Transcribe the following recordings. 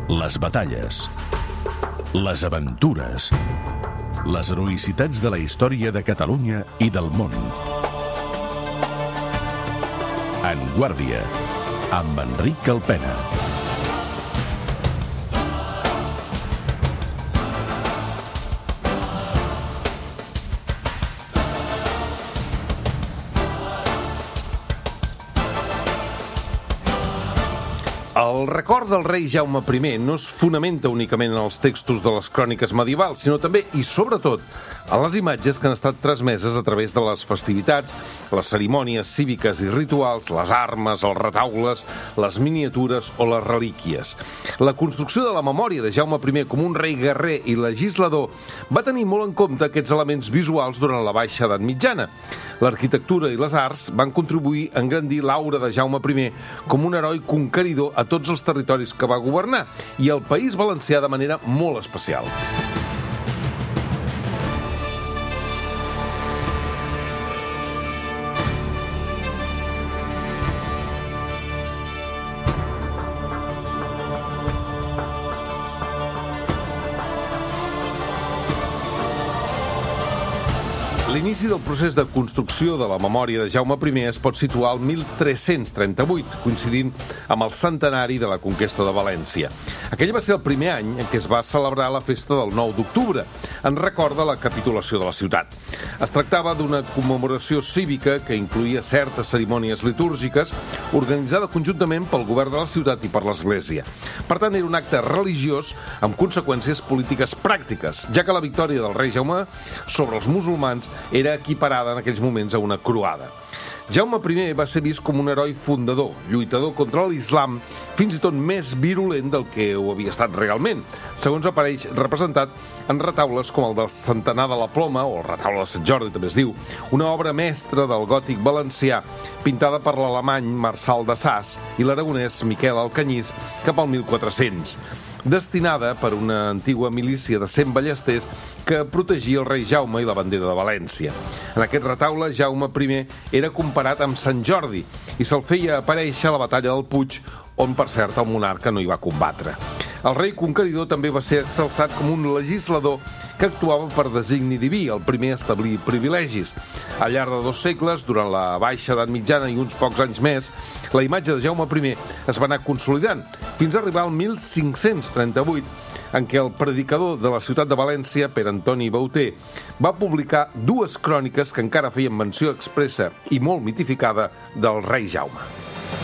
les batalles, les aventures, les heroïcitats de la història de Catalunya i del món. En Guàrdia, amb Enric Calpena. El record del rei Jaume I no es fonamenta únicament en els textos de les cròniques medievals, sinó també, i sobretot, en les imatges que han estat transmeses a través de les festivitats, les cerimònies cíviques i rituals, les armes, els retaules, les miniatures o les relíquies. La construcció de la memòria de Jaume I com un rei guerrer i legislador va tenir molt en compte aquests elements visuals durant la Baixa Edat Mitjana. L'arquitectura i les arts van contribuir a engrandir l'aura de Jaume I com un heroi conqueridor a tots els territoris que va governar i al País Valencià de manera molt especial. L'inici del procés de construcció de la memòria de Jaume I es pot situar al 1338, coincidint amb el centenari de la conquesta de València. Aquell va ser el primer any en què es va celebrar la festa del 9 d'octubre, en record de la capitulació de la ciutat. Es tractava d'una commemoració cívica que incloïa certes cerimònies litúrgiques, organitzada conjuntament pel govern de la ciutat i per l'Església. Per tant, era un acte religiós amb conseqüències polítiques pràctiques, ja que la victòria del rei Jaume sobre els musulmans era equiparada en aquells moments a una croada. Jaume I va ser vist com un heroi fundador, lluitador contra l'islam, fins i tot més virulent del que ho havia estat realment, segons apareix representat en retaules com el del Centenar de la Ploma, o el retaule de Sant Jordi, també es diu, una obra mestra del gòtic valencià, pintada per l'alemany Marçal de Sas i l'aragonès Miquel Alcanyís cap al 1400. Destinada per una antiga milícia de 100 ballesters que protegia el rei Jaume i la bandera de València. En aquest retaule, Jaume I era comparat amb Sant Jordi i se'l feia aparèixer a la batalla del Puig, on, per cert, el monarca no hi va combatre. El rei conqueridor també va ser exalçat com un legislador que actuava per designi diví, el primer a establir privilegis. Al llarg de 2 segles, durant la Baixa Edat Mitjana i uns pocs anys més, la imatge de Jaume I es va anar consolidant, fins a arribar al 1538, en què el predicador de la ciutat de València, Pere Antoni Bauter, va publicar 2 cròniques que encara feien menció expressa i molt mitificada del rei Jaume.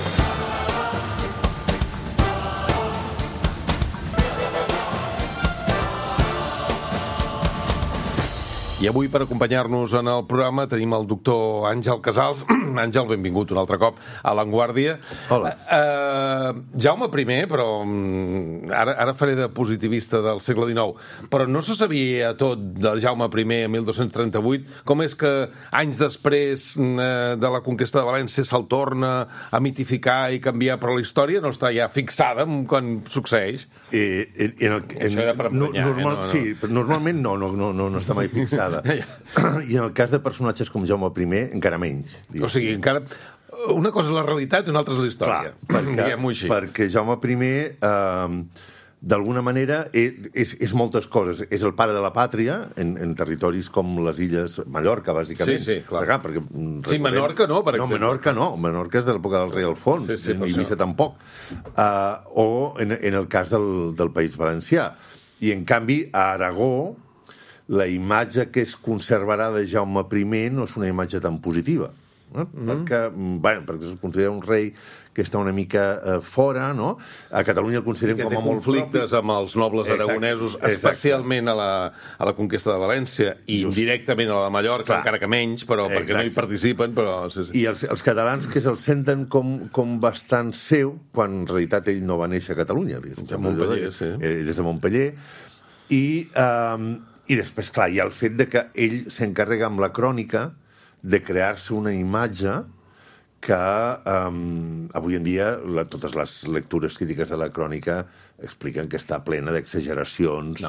I avui, per acompanyar-nos en el programa, tenim el doctor Àngel Casals. Àngel, benvingut un altre cop a l'Avantguàrdia. Hola. Jaume I, però ara faré de positivista del segle XIX, però no se sabia tot de Jaume I a 1238. Com és que anys després de la conquesta de València se'l torna a mitificar i canviar, però la història no està ja fixada quan succeeix? Això era per emprenyar. Sí, però normalment no està mai fixada. I en el cas de personatges com Jaume I, encara menys. O sigui, encara... Una cosa és la realitat i una altra és la història. Clar, perquè Jaume I, d'alguna manera, és moltes coses. És el pare de la pàtria en territoris com les illes Mallorca, bàsicament. Sí, clar. Perquè, sí, Menorca no, per exemple. Menorca és de l'època del rei Alfons, i Eivissa tampoc. O en el cas del País Valencià. I, en canvi, a Aragó, la imatge que es conservarà de Jaume I no és una imatge tan positiva, perquè es considera un rei que està una mica fora, no? A Catalunya el considerem com a molt conflictes amb els nobles aragonesos, especialment a la conquesta de València i indirectament a la de Mallorca, encara que menys, però perquè no hi participen. I els catalans que se'l senten com bastant seu, quan en realitat ell no va néixer a Catalunya. Des de Montpeller. I després, clar, hi ha el fet de que ell s'encarrega amb la crònica de crear-se una imatge que avui en dia totes les lectures crítiques de la crònica expliquen que està plena d'exageracions,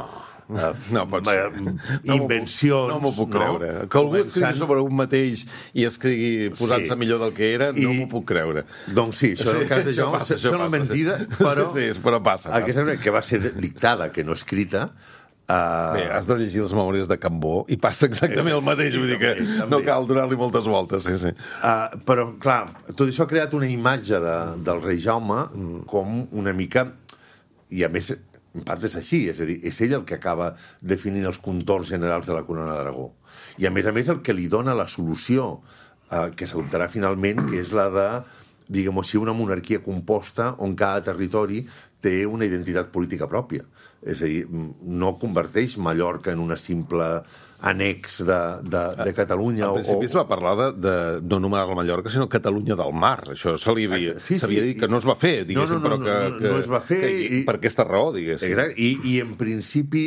invencions... No m'ho puc creure. Que algú escrigui sobre un mateix i escrigui posant-se millor del que era, no m'ho puc creure. Doncs sí, això en el cas de Jaume sona mentida, però passa. Aquesta que va ser dictada, que no escrita. Bé, has de llegir les memòries de Cambó i passa exactament el mateix, vull dir que no cal donar-li moltes voltes. Però, clar, tot això ha creat una imatge del rei Jaume com una mica... I, a més, en part és així, és a dir, és ell el que acaba definint els contorns generals de la corona d'Aragó. I, a més, el que li dona la solució que s'adoptarà finalment, que és la de, diguem-ho així, una monarquia composta on cada territori té una identitat política pròpia. És a dir, no converteix Mallorca en una simple annex de Catalunya. Al principi es va parlar de no anomenar-la Mallorca, sinó Catalunya del Mar. Això s'havia dit que no es va fer, diguéssim, però que no es va fer. Per aquesta raó, diguéssim. Exacte, i en principi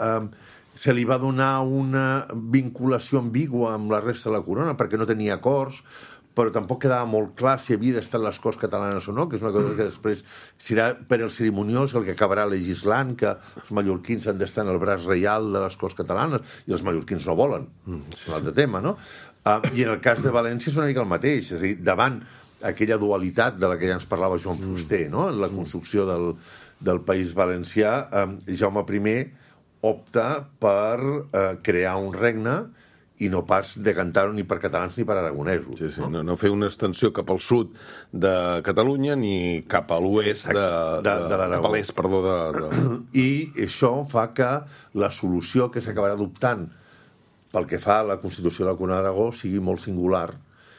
se li va donar una vinculació ambigua amb la resta de la corona, perquè no tenia acords, però tampoc quedava molt clar si havia d'estar les Corts Catalanes o no, que és una cosa que després serà per el cerimoniós el que acabarà legislant, que els mallorquins han d'estar en el braç reial de les Corts Catalanes, i els mallorquins no volen. És un altre tema, no? I en el cas de València és una mica el mateix, és a dir, davant aquella dualitat de la que ja ens parlava Joan Fuster, no? En la construcció del País Valencià, Jaume I opta per crear un regne i no pas decantar-ho ni per catalans ni per aragonesos. Sí. No fer una extensió cap al sud de Catalunya ni cap a l'oest cap a l'est, perdó. I això fa que la solució que s'acabarà adoptant pel que fa a la Constitució de la Corona d'Aragó sigui molt singular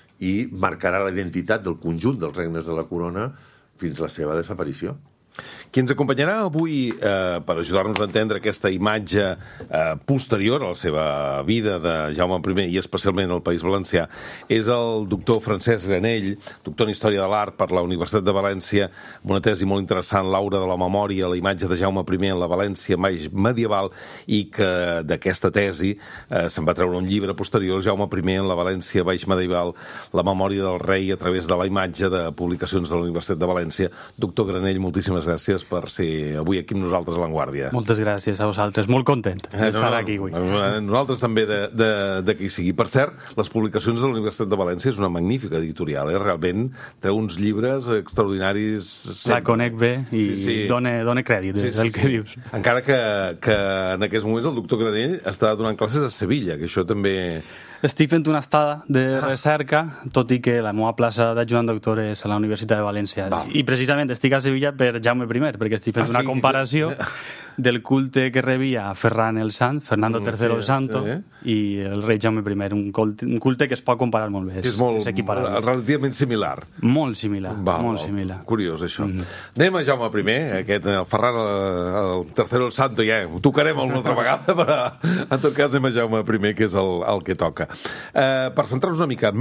i marcarà la identitat del conjunt dels regnes de la Corona fins a la seva desaparició. Qui ens acompanyarà avui per ajudar-nos a entendre aquesta imatge posterior a la seva vida de Jaume I i especialment al País Valencià és el doctor Francesc Granell, doctor en Història de l'Art per la Universitat de València, amb una tesi molt interessant, L'aura de la memòria, la imatge de Jaume I en la València medieval, i que d'aquesta tesi se'n va treure un llibre posterior, Jaume I en la València medieval, la memòria del rei a través de la imatge, de publicacions de la Universitat de València. Doctor Granell, moltíssimes gràcies per ser avui aquí amb nosaltres a l'Avantguàrdia. Moltes gràcies a vosaltres, molt content d'estar aquí avui. Nosaltres també de que hi sigui. Per cert, les publicacions de la Universitat de València és una magnífica editorial, realment treu uns llibres extraordinaris. La conec bé i dona crèdit del que dius. Encara que en aquests moments el doctor Granell està donant classes a Sevilla, que això també... Estic fent una estada de recerca, tot i que la meva plaça d'ajudant doctor és a la Universitat de València. I precisament estic a Sevilla per Jaume I, perquè estic fent una comparació del culte que rebia Ferran el Sant, Fernando III el Santo, i el rei Jaume I, un culte que es pot comparar molt bé. És molt relativament similar. Molt similar, molt similar. Curiós, això. Anem a Jaume I, aquest Ferran el III el Santo, ja ho tocarem una altra vegada, però en tot cas anem a Jaume I, que és el que toca. Per centrar-nos una mica,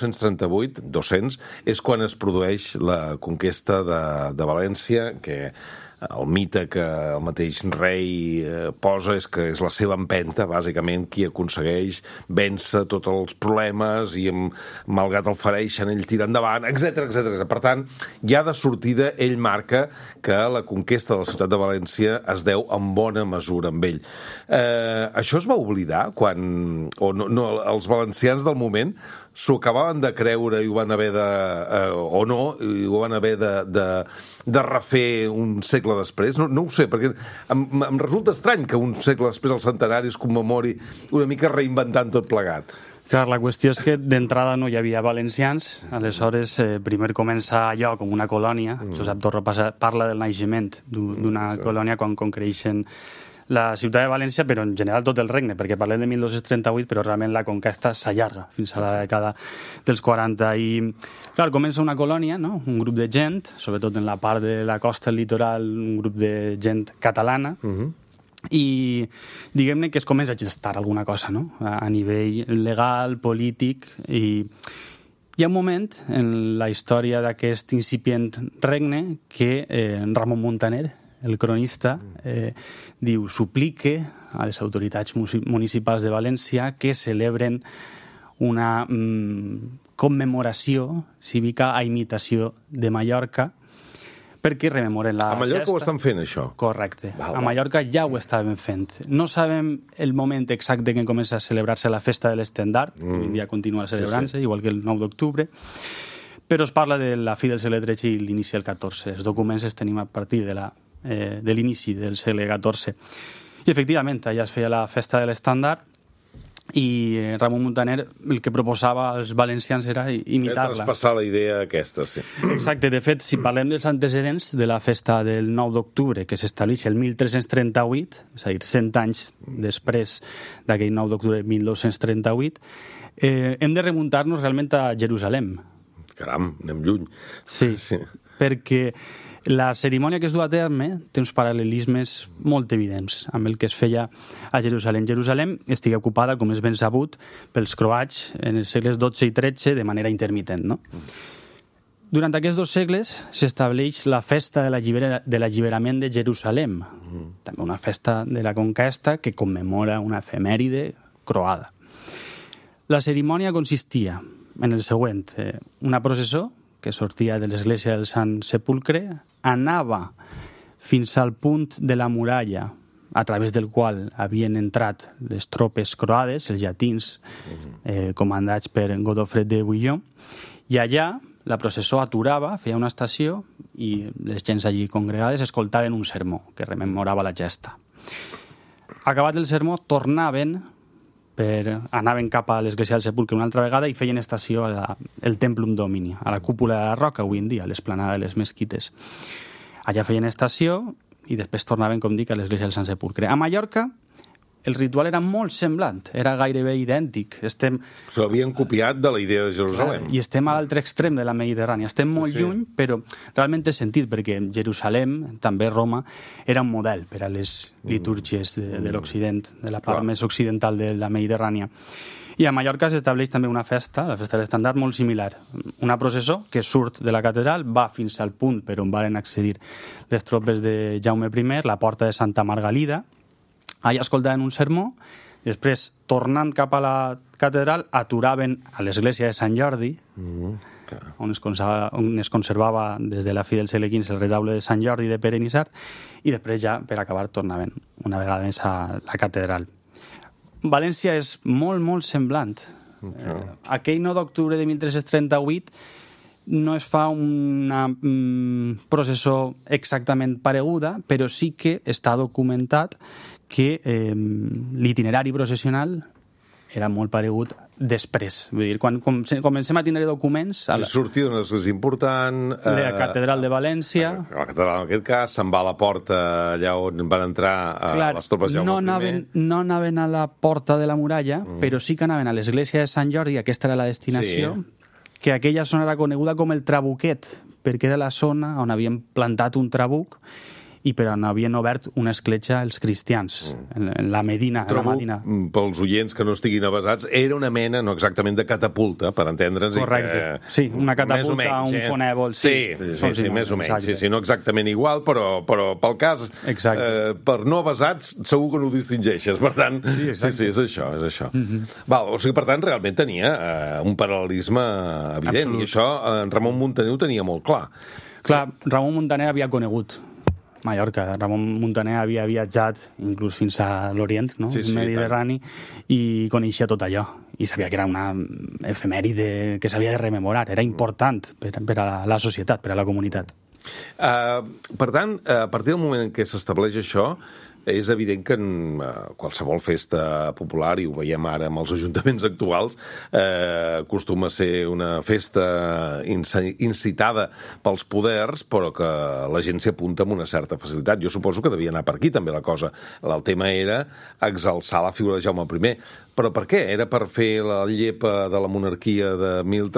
1238, 200, és quan es produeix la conquesta de València, que el mite que el mateix rei posa és que és la seva empenta, bàsicament, qui aconsegueix vèncer tots els problemes i malgrat el fereixen, ell tira endavant, etc. Per tant, ja de sortida ell marca que la conquesta de la ciutat de València es deu en bona mesura amb ell. Això es va oblidar quan... els valencians del moment s'ho acabaven de creure i ho van haver i ho van haver de refer un segle després? No ho sé, perquè em resulta estrany que un segle després el centenari es commemori una mica reinventant tot plegat. Clar, la qüestió és que d'entrada no hi havia valencians, aleshores primer comença allò com una colònia, Josep Torra parla del naixement d'una colònia quan creixen la ciutat de València, però en general tot el regne, perquè parlem de 1238, però realment la conquesta s'allarga fins a la dècada dels 40. I, clar, comença una colònia, no? Un grup de gent, sobretot en la part de la costa del litoral, un grup de gent catalana, i diguem-ne que es comença a gestar alguna cosa, no? A nivell legal, polític, i hi ha un moment en la història d'aquest incipient regne que Ramon Muntaner, el cronista, diu, suplique a les autoritats municipals de València que celebren una commemoració cívica a imitació de Mallorca, perquè rememoren la gesta. A Mallorca gesta. ho estan fent, això? Correcte. A Mallorca ja ho estaven fent. No sabem el moment exacte que comença a celebrar-se la festa de l'estendard, avui en dia continua celebrant-se, igual que el 9 d'octubre, però es parla de la fi del segle XIII i l'inici del XIV. Els documents els tenim a partir de l'inici del segle XIV. I, efectivament, allà es feia la festa de l'estendard i Ramon Muntaner el que proposava als valencians era imitar-la. Traspassar la idea aquesta, sí. Exacte. De fet, si parlem dels antecedents de la festa del 9 d'octubre, que s'estableix el 1338, és a dir, 100 anys després d'aquell 9 d'octubre de 1238, hem de remuntar-nos realment a Jerusalem. Caram, anem lluny. Sí, perquè la cerimònia que es du a terme té uns paral·lelismes molt evidents amb el que es feia a Jerusalem. Jerusalem estigui ocupada, com és ben sabut, pels croats en els segles XII i XIII de manera intermitent, no? Durant aquests 2 segles s'estableix la festa de l'alliberament de Jerusalem, també una festa de la conquesta que commemora una efemèride croada. La cerimònia consistia en el següent: una processó que sortia de l'església del Sant Sepulcre, anava fins al punt de la muralla a través del qual havien entrat les tropes croades, els llatins, comandats per Godofred de Bouillon, i allà la processó aturava, feia una estació, i les gens allí congregades escoltaven un sermó que rememorava la gesta. Acabat el sermó, anaven cap a l'església del Sepulcre una altra vegada i feien estació al Templum Domini, a la cúpula de la Roca, avui en dia, a l'esplanada de les mesquites. Allà feien estació i després tornaven, com dic, a l'església del Sant Sepulcre. A Mallorca el ritual era molt semblant, era gairebé idèntic. S'ho havien copiat de la idea de Jerusalem. I estem a l'altre extrem de la Mediterrània. Estem molt lluny, però realment té sentit, perquè Jerusalem, també Roma, era un model per a les litúrgies de l'Occident, de la part més occidental de la Mediterrània. I a Mallorca s'estableix també una festa, la festa de l'estendard, molt similar. Una processó que surt de la catedral, va fins al punt per on varen accedir les tropes de Jaume I, la porta de Santa Margalida. Allà escoltaven un sermó, després, tornant cap a la catedral, aturaven a l'església de Sant Jordi, on es conservava des de la fi del segle XV el retaule de Sant Jordi de Pere Nisard, i després ja, per acabar, tornaven una vegada més a la catedral. València és molt, molt semblant. Aquell 9 d'octubre de 1338 no es fa una processó exactament pareguda, però sí que està documentat que l'itinerari processional era molt paregut després. Vull dir, quan comencem a tindre documents... Sortir d'una església important... La catedral de València... La catedral, en aquest cas, se'n va a la porta allà on van entrar les tropes Jaume I. No anaven a la porta de la muralla, però sí que anaven a l'església de Sant Jordi, aquesta era la destinació, que aquella zona era coneguda com el Trabuquet, perquè era la zona on havien plantat un trabuc i per on havien obert una escletxa els cristians, en la Medina. Trabuc, pels oients que no estiguin avasats, era una mena, no exactament de catapulta, per entendre'ns. Correcte. Sí, una catapulta, un fonèvol. Sí, més o menys. Sí, no exactament igual, però pel cas, per no avasats, segur que no ho distingeixes. Per tant, sí, és això. O sigui, per tant, realment tenia un paral·lelisme evident, i això Ramon Muntaner ho tenia molt clar. Clar, Ramon Muntaner havia conegut Mallorca. Ramon Muntaner havia viatjat inclús fins a l'Orient, no? El Mediterrani, i coneixia tot allò. I sabia que era una efemèride que s'havia de rememorar. Era important per a la societat, per a la comunitat. Per tant, a partir del moment en què s'estableix això, és evident que en qualsevol festa popular, i ho veiem ara amb els ajuntaments actuals, acostuma a ser una festa incitada pels poders, però que la gent s'hi apunta amb una certa facilitat. Jo suposo que devia anar per aquí també la cosa. El tema era exalçar la figura de Jaume I. Però per què? Era per fer la llepa de la monarquia de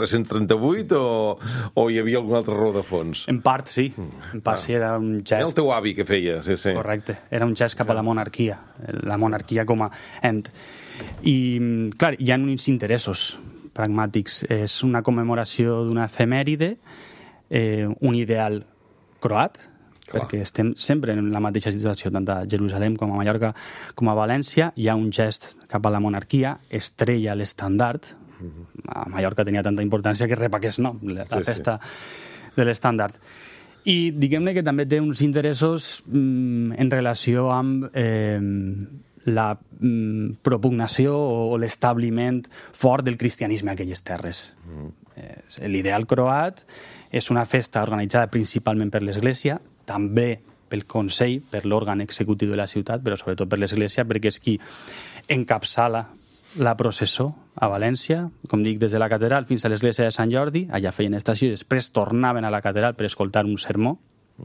1338 o hi havia alguna altra raó de fons? En part, sí. En part, sí, era un gest... Era el teu avi que feia, sí. Correcte. Era un gest cap a la monarquia com a ent. I, clar, hi ha uns interessos pragmàtics. És una commemoració d'una efemèride, un ideal croat, perquè estem sempre en la mateixa situació, tant a Jerusalem com a Mallorca com a València. Hi ha un gest cap a la monarquia, estrella l'estandard, A Mallorca tenia tanta importància que rep aquest nom, la festa de l'estàndard. I diguem-ne que també té uns interessos en relació amb la propugnació o l'establiment fort del cristianisme a aquelles terres. L'ideal croat és una festa organitzada principalment per l'Església, també pel Consell, per l'òrgan executiu de la ciutat, però sobretot per l'Església, perquè és qui encapçala la processó a València, com dic, des de la catedral fins a l'església de Sant Jordi, allà feien estació i després tornaven a la catedral per escoltar un sermó.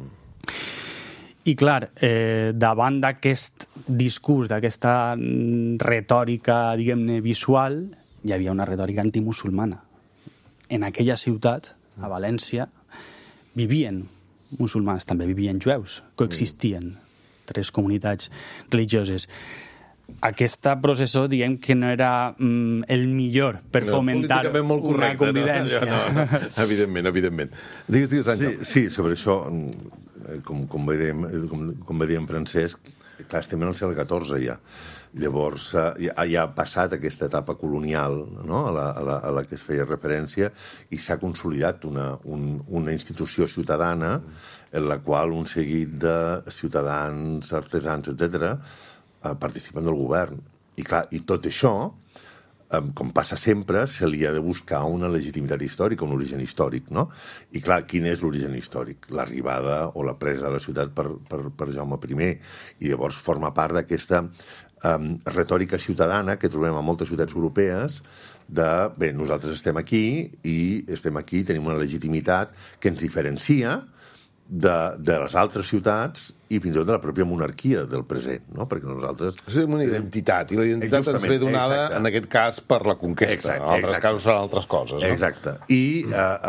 I clar, davant d'aquest discurs, d'aquesta retòrica, diguem-ne, visual, hi havia una retòrica antimusulmana. En aquella ciutat, a València, vivien musulmans, també vivien jueus, coexistien tres comunitats religioses. Aquesta processó, diguem que no era el millor per fomentar una convivència. No. Evidentment. Digues, Àngel. Sí, sobre això, com va dir en Francesc, clar, estem en el segle XIV ja. Llavors, ja ha passat aquesta etapa colonial, no?, a la que es feia referència, i s'ha consolidat una institució ciutadana en la qual un seguit de ciutadans, artesans, etc., participen del govern. I clar, i tot això, com passa sempre, se li ha de buscar una legitimitat històrica, un origen històric, no? I clar, quin és l'origen històric? L'arribada o la presa de la ciutat per Jaume I. I llavors forma part d'aquesta retòrica ciutadana que trobem a moltes ciutats europees de, bé, nosaltres estem aquí, tenim una legitimitat que ens diferencia de les altres ciutats i fins i tot de la pròpia monarquia del present, no? Perquè nosaltres... És una identitat, i la identitat ens ve donada, en aquest cas, per la conquesta. En altres casos seran altres coses, no? Exacte. I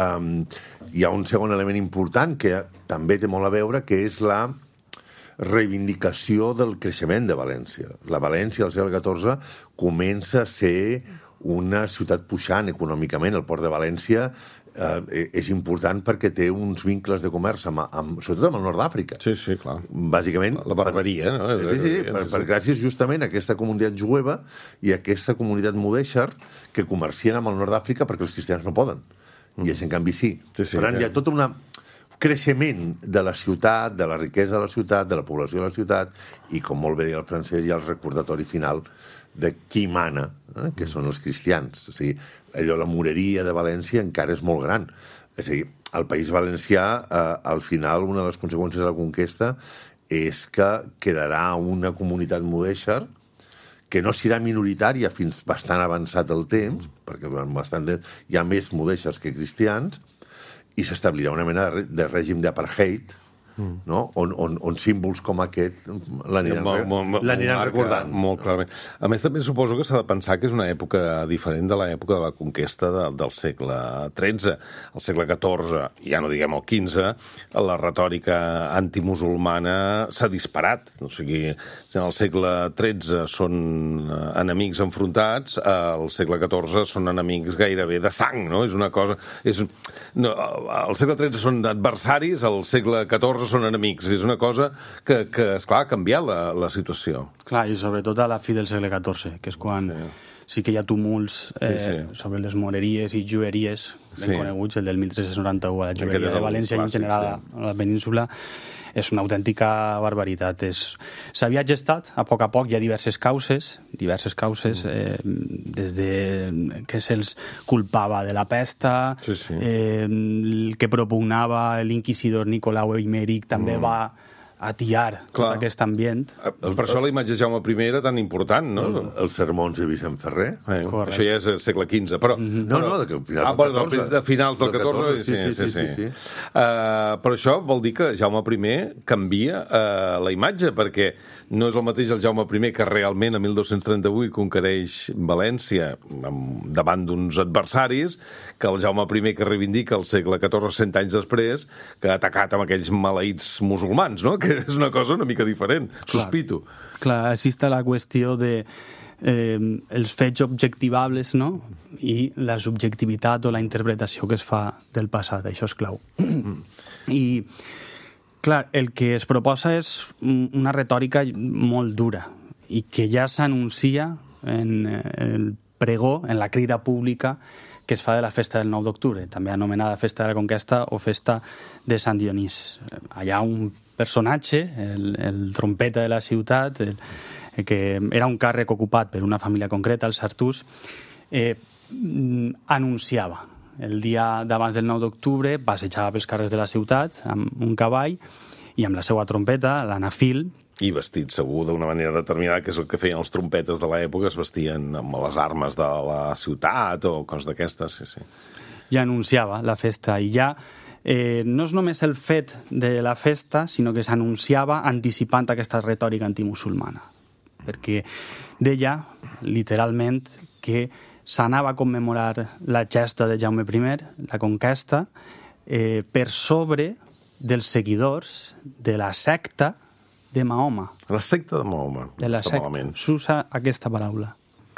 hi ha un segon element important que també té molt a veure, que és la reivindicació del creixement de València. La València, al segle XIV, comença a ser una ciutat puixant econòmicament. El port de València és important perquè té uns vincles de comerç, sobretot amb el nord d'Àfrica. Sí, clar. Bàsicament... La barbaria, no? Sí, gràcies justament a aquesta comunitat jueva i a aquesta comunitat mudèixer que comercien amb el nord d'Àfrica perquè els cristians no poden. I ells, en canvi, sí. Per tant, hi ha tot un creixement de la ciutat, de la riquesa de la ciutat, de la població de la ciutat, i, com molt bé deia el francès, hi ha el recordatori final de qui mana, que són els cristians. O sigui, allò, la moreria de València encara és molt gran. És a dir, al País Valencià, al final, una de les conseqüències de la conquesta és que quedarà una comunitat mudèixer que no serà minoritària fins bastant avançat el temps, perquè durant bastant temps hi ha més mudèixers que cristians, i s'establirà una mena de règim d'apartheid, no? On símbols com aquest l'aniran recordant. Molt clarament. A més, també suposo que s'ha de pensar que és una època diferent de l'època de la conquesta del segle XIII. Al segle XIV, ja no diguem el XV, la retòrica antimusulmana s'ha disparat. O sigui, en el segle XIII són enemics enfrontats, al segle XIV són enemics gairebé de sang, no? És una cosa... al segle XIII són adversaris, al segle XIV són enemics. És una cosa que esclar, ha canviat la situació. Clar, i sobretot a la fi del segle XIV, que és quan sí que hi ha tumults sobre les moreries i jueries ben coneguts, el del 1391 a la jueria de València i en general a la península, és una autèntica barbaritat. S'havia gestat, a poc, hi ha diverses causes, des de que se'ls culpava de la pesta, el que propugnava l'inquisidor Nicolau Eimeric també va atiar tot aquest ambient. Per això la imatge de Jaume I era tan important, no? Els sermons de Vicent Ferrer. Això ja és el segle XV, però... de finals del XIV. Sí. Però això vol dir que Jaume I canvia la imatge, perquè no és el mateix el Jaume I que realment a 1238 conquereix València davant d'uns adversaris, que el Jaume I que reivindica el segle XIV 100 anys després, que ha atacat amb aquells maleïts musulmans, no? Que és una cosa una mica diferent, sospito. Clar, així està la qüestió de els fets objectivables, no? I la subjectivitat o la interpretació que es fa del passat, això és clau. I, clar, el que es proposa és una retòrica molt dura i que ja s'anuncia en el pregó, en la crida pública que es fa de la festa del 9 d'octubre, també anomenada Festa de la Conquesta o Festa de Sant Dionís. Allà un personatge, el trompeta de la ciutat, que era un càrrec ocupat per una família concreta, els Artús, anunciava. El dia d'abans del 9 d'octubre passejava pels carrers de la ciutat amb un cavall i amb la seva trompeta, l'anafil. I vestit segur d'una manera determinada, que és el que feien els trompetes de l'època, es vestien amb les armes de la ciutat o coses d'aquestes, sí. I anunciava la festa, i ja no és només el fet de la festa, sinó que s'anunciava anticipant aquesta retòrica antimusulmana, perquè deia, literalment, que s'anava a commemorar la gesta de Jaume I, la conquesta, per sobre dels seguidors de la secta de Mahoma. La secta de Mahoma. De la secta. S'usa aquesta paraula.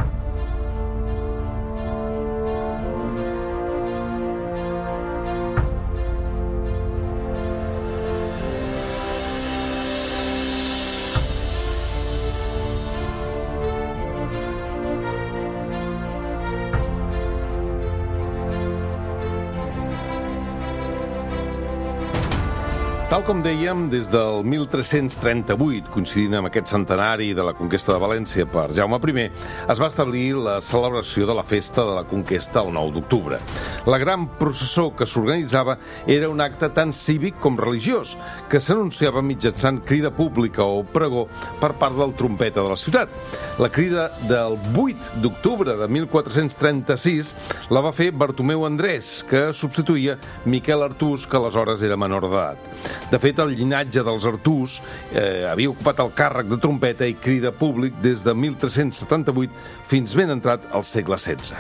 Tal com dèiem, des del 1338, coincidint amb aquest centenari de la conquesta de València per Jaume I, es va establir la celebració de la festa de la conquesta el 9 d'octubre. La gran processó que s'organitzava era un acte tant cívic com religiós, que s'anunciava mitjançant crida pública o pregó per part del trompeta de la ciutat. La crida del 8 d'octubre de 1436 la va fer Bartomeu Andrés, que substituïa Miquel Artús, que aleshores era menor d'edat. De fet, el llinatge dels Artús havia ocupat el càrrec de trompeta i crida públic des de 1378 fins ben entrat al segle XVI.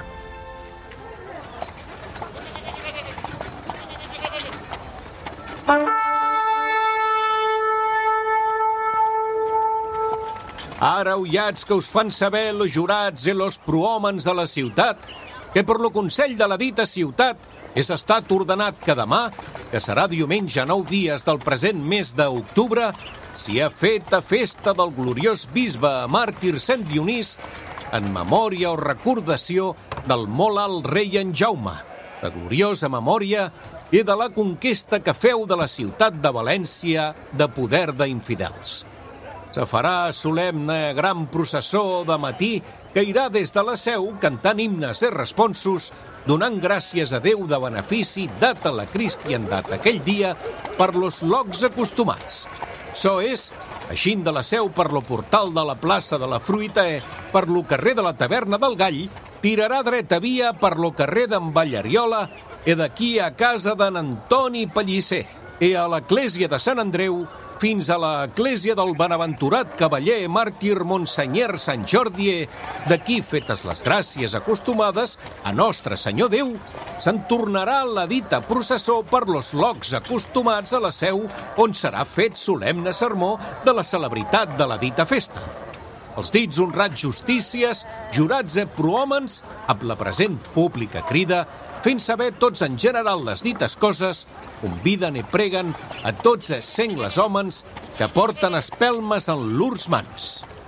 Ara, ullats que us fan saber los jurats i los prohòmens de la ciutat, que per lo Consell de la dita ciutat és estat ordenat que demà, que serà diumenge 9 dies del present mes d'octubre, s'hi ha fet a festa del gloriós bisbe màrtir Sant Dionís en memòria o recordació del molt alt rei en Jaume, de gloriosa memòria i de la conquesta que feu de la ciutat de València de poder d'infidels. Se farà solemne gran processó de matí que irà des de la seu cantant himnes i responsos, donant gràcies a Déu de benefici dat a la cristiandat aquell dia per los locs acostumats. So és, eixint de la seu per lo portal de la plaça de la Fruita, per lo carrer de la Taverna del Gall, tirarà dreta via per lo carrer d'en Ballariola i d'aquí a casa d'en Antoni Pellicer, i a l'església de Sant Andreu fins a l'església del benaventurat cavaller màrtir Monsenyer Sant Jordi, d'aquí, fetes les gràcies acostumades a Nostre Senyor Déu, se'n tornarà la dita processó per los locs acostumats a la seu, on serà fet solemne sermó de la celebritat de la dita festa. Els dits honrats justícies, jurats e prohòmens, amb la present pública crida, fent saber tots en general les dites coses, conviden i preguen a tots els sengles hòmens que porten espelmes en llurs mans.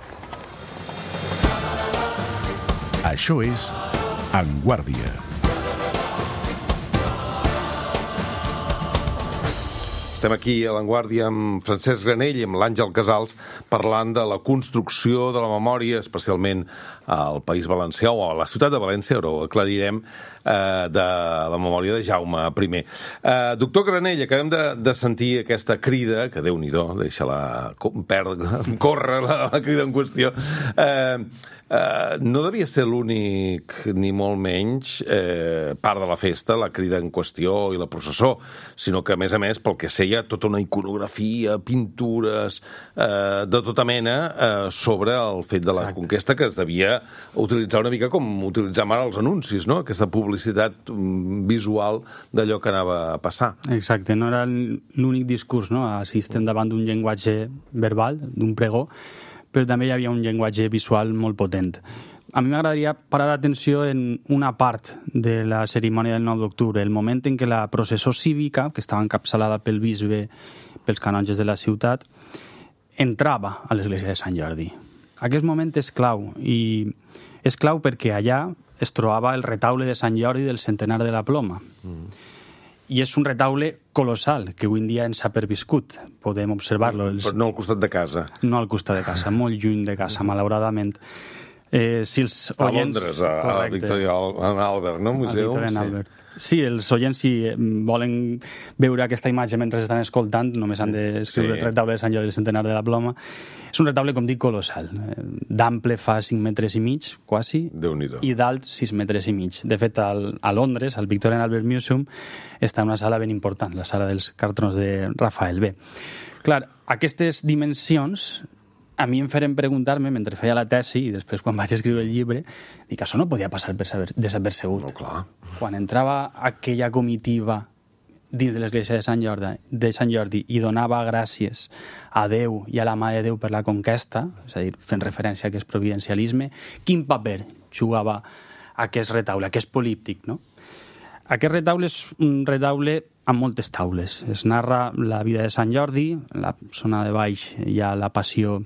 Això és En Guàrdia. Estem aquí a l'Avantguàrdia amb Francesc Granell i amb l'Àngel Casals parlant de la construcció de la memòria, especialment al País Valencià o a la ciutat de València, però ho aclarirem, de la memòria de Jaume I. Doctor Granell, acabem de sentir aquesta crida, que Déu-n'hi-do, deixa-la córrer la crida en qüestió. No devia ser l'únic, ni molt menys, part de la festa, la crida en qüestió i la processó, sinó que, a més, pel que seia, tota una iconografia, pintures, de tota mena, sobre el fet de la conquesta, que es devia utilitzar una mica com utilitzem ara els anuncis, no? Aquesta publicitat visual d'allò que anava a passar. Exacte, no era l'únic discurs, no? Assistem davant d'un llenguatge verbal, d'un pregó, però també hi havia un llenguatge visual molt potent. A mi m'agradaria parar l'atenció en una part de la cerimònia del 9 d'octubre, el moment en què la processó cívica, que estava encapçalada pel bisbe, pels canonges de la ciutat, entrava a l'església de Sant Jordi. Aquest moment és clau, i és clau perquè allà es trobava el retaule de Sant Jordi del centenar de la Ploma. I és un retaule colossal, que avui en dia ens ha perviscut. Podem observar-lo. Però no al costat de casa. No al costat de casa, molt lluny de casa, malauradament. Si els Està oients... a Londres, a Victoria Albert, no? Museu. A Victoria Albert. Sí, els oients, si volen veure aquesta imatge mentre estan escoltant, només han d'escriure el retaule de Sant Jordi del centenar de la Ploma. És un retaule, com dic, colossal. D'ample fa 5 metres i mig, quasi, i d'alt 6 metres i mig. De fet, a Londres, al Victoria Albert Museum, està una sala ben important, la sala dels cartrons de Rafael B. Clar, aquestes dimensions a mi em feren preguntar-me, mentre feia la tesi i després quan vaig escriure el llibre, dic, això no podia passar desapercebut. No, clar. Quan entrava aquella comitiva dins de l'església de Sant Jordi i donava gràcies a Déu i a la Mare de Déu per la conquesta, és a dir, fent referència a aquest providencialisme, quin paper jugava aquest retaule, aquest políptic, no? Aquest retaule és un retaule amb moltes taules. Es narra la vida de Sant Jordi, en la zona de baix hi ha la passió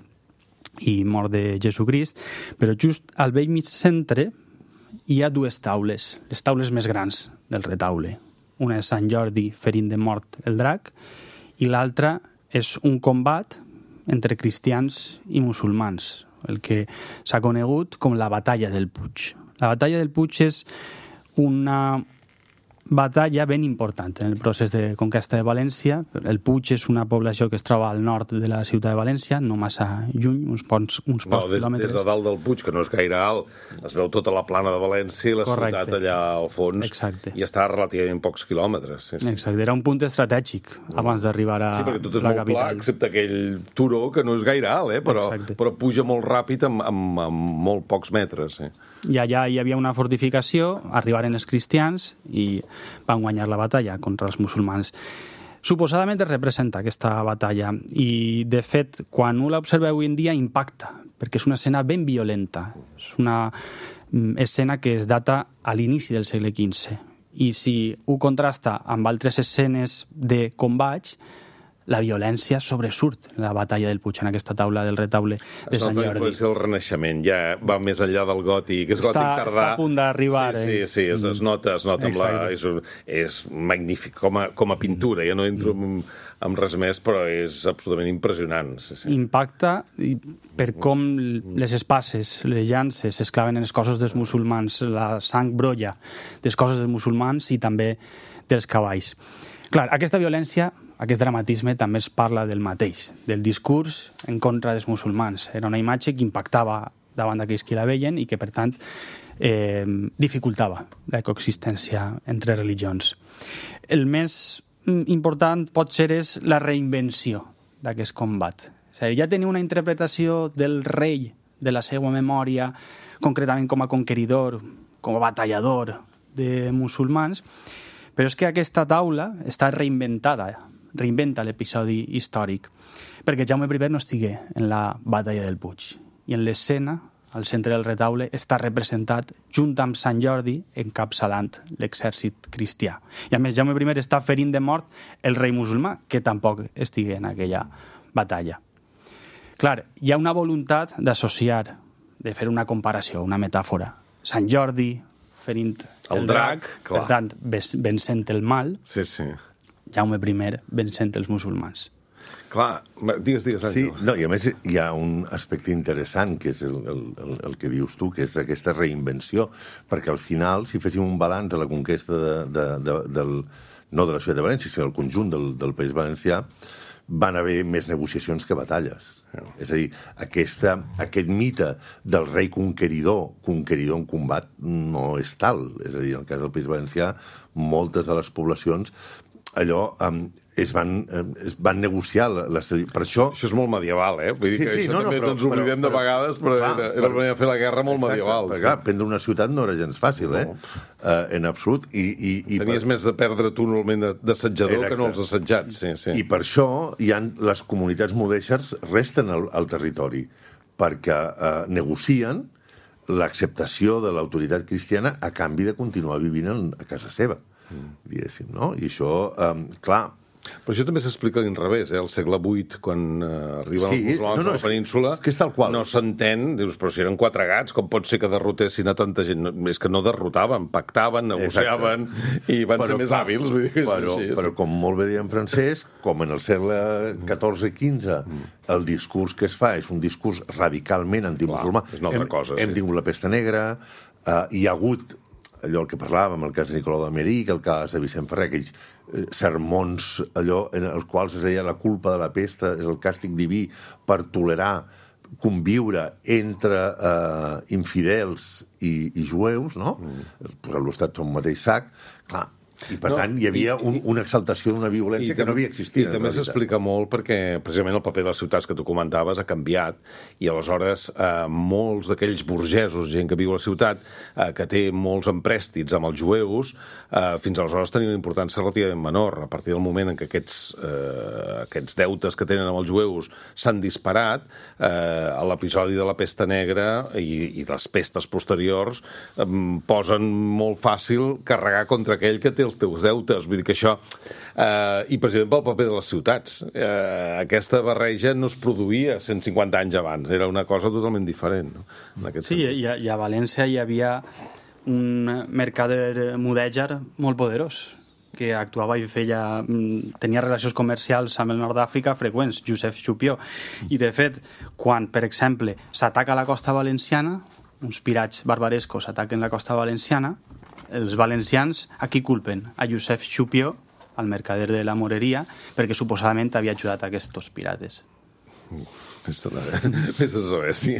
i mort de Jesucrist, però just al vell mig centre hi ha dues taules, les taules més grans del retaule. Una és Sant Jordi ferint de mort el drac i l'altra és un combat entre cristians i musulmans, el que s'ha conegut com la Batalla del Puig. La Batalla del Puig és una batalla ben important en el procés de conquesta de València. El Puig és una població que es troba al nord de la ciutat de València, no massa lluny, uns pocs quilòmetres. Des de dalt del Puig, que no és gaire alt, es veu tota la plana de València i la ciutat allà al fons. Exacte. I està relativament pocs quilòmetres. Sí. Exacte, era un punt estratègic abans d'arribar a la capital. Sí, perquè tot és molt pla, excepte aquell turó que no és gaire alt, però puja molt ràpid amb molt pocs metres. Sí. I allà hi havia una fortificació, arribaren els cristians i van guanyar la batalla contra els musulmans. Suposadament es representa aquesta batalla i, de fet, quan un l'observa avui en dia impacta, perquè és una escena ben violenta. És una escena que es data a l'inici del segle XV. I si ho contrasta amb altres escenes de combats, la violència sobresurt en la batalla del Puig, en aquesta taula del retaule de Sant Jordi. La influència del Renaixement ja va més enllà del gòtic, és gòtic tardà. Està a punt d'arribar. Sí, es nota és magnífic com a pintura, ja no entro amb res més, però és absolutament impressionant. Sí. Impacta per com les espases, les llances es claven en els cossos dels musulmans, la sang brolla dels cossos dels musulmans i també dels cavalls. Clar, aquesta violència, aquest dramatisme també es parla del mateix, del discurs en contra dels musulmans. Era una imatge que impactava davant d'aquells que la veien i que, per tant, dificultava la coexistència entre religions. El més important potser és la reinvenció d'aquest combat. És a dir, ja tenia una interpretació del rei, de la seva memòria, concretament com a conqueridor, com a batallador de musulmans, però és que aquesta taula està reinventa l'episodi històric, perquè Jaume I no estigué en la batalla del Puig. I en l'escena, al centre del retaule, està representat junt amb Sant Jordi encapçalant l'exèrcit cristià. I a més, Jaume I està ferint de mort el rei musulmà, que tampoc estigué en aquella batalla. Clar, hi ha una voluntat d'associar, de fer una comparació, una metàfora. Sant Jordi ferint el drac, per tant, vencent el mal. Sí. Jaume I vencent els musulmans. Clar, digues, Àngel. Sí, no, i a més hi ha un aspecte interessant, que és el que dius tu, que és aquesta reinvenció, perquè al final, si féssim un balanç de la conquesta no de la ciutat de València, sinó del conjunt del País Valencià, van haver més negociacions que batalles. És a dir, aquest mite del rei conqueridor en combat no és tal. És a dir, en el cas del País Valencià, moltes de les poblacions allò es van negociar per això... Això és molt medieval, eh? Vull dir que això també ens oblidem de vegades, però era la manera de fer la guerra molt medieval. Clar, prendre una ciutat no era gens fàcil, en absolut. Tenies més de perdre tu normalment d'assetjador que no els assetjats. I per això les comunitats mudèxers resten al territori, perquè negocien l'acceptació de l'autoritat cristiana a canvi de continuar vivint a casa seva, diguéssim, no? I això, clar, Però això també s'explica a l'inrevés, al segle VIII, quan arriben els musulmans a la península, no s'entén, dius, però si eren 4 gats, com pot ser que derrotessin a tanta gent? És que no derrotaven, pactaven, negociaven, i van ser més hàbils. Però com molt bé deia en Francesc, com en el segle XIV i XV, el discurs que es fa és un discurs radicalment antimusulmà. És una altra cosa, hem tingut la pesta negra, hi ha hagut allò el que parlàvem, el cas de Nicolau d'Améric, el cas de Vicent Ferrer, aquells sermons allò en els quals es deia la culpa de la pesta és el càstig diví per tolerar conviure entre infidels i jueus, no? Posar-los tots en un mateix sac. Clar, i per tant hi havia una exaltació d'una violència que no havia existit. I també s'explica molt perquè precisament el paper de les ciutats que tu comentaves ha canviat i aleshores molts d'aquells burgesos, gent que viu a la ciutat, que té molts emprèstits amb els jueus, fins aleshores tenien una importància relativament menor. A partir del moment en què aquests deutes que tenen amb els jueus s'han disparat, a l'episodi de la pesta negra i les pestes posteriors posen molt fàcil carregar contra aquell que té els teus deutes, vull dir que això i precisament pel paper de les ciutats aquesta barreja no es produïa 150 anys abans, era una cosa totalment diferent, no? Sí, i a València hi havia un mercader mudèjar molt poderós que actuava i tenia relacions comercials amb el nord d'Àfrica freqüents, Josep Xupió, i de fet quan, per exemple, s'ataca la costa valenciana, uns pirats barbarescos ataquen la costa valenciana, els valencians a qui culpen? A Josep Xupió, al mercader de la Moreria, perquè suposadament havia ajudat a aquests pirates. Vés a saber, sí.